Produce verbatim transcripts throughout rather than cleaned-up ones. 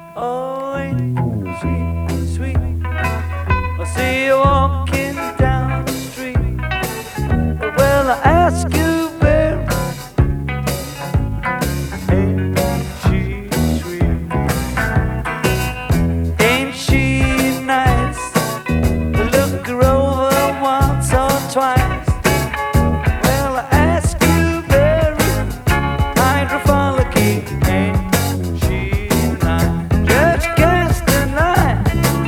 Oh, ain't she sweet? I see you walking down the street. Well, I ask you, babe, ain't she sweet? Ain't she nice? Look her over once or twice. Well, I ask you, babe, hydrophilic, ain't she nice? Just cast an eye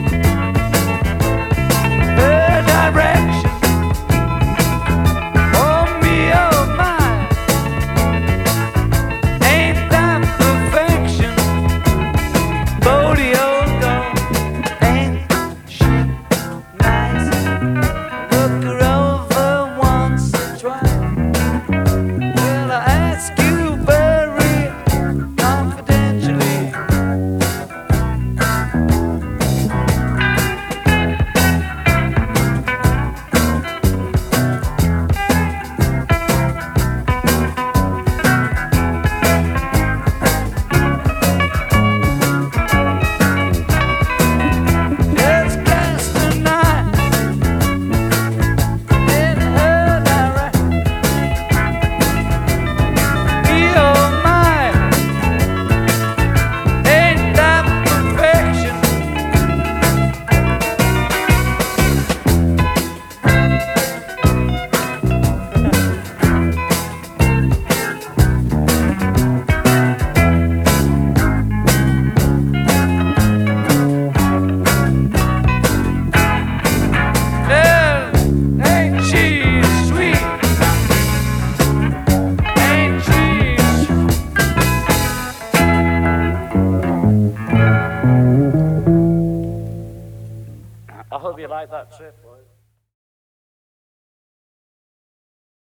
her direction. Oh me, oh my, ain't that perfection? Bodie, oh God, ain't she nice? Look her over once or twice. Well, I ask you very confidentially, just cast an eye in her direction. Me, oh my, ain't that perfection? Yeah, ain't she sweet? Ain't she sweet? I hope you like that trip, boys.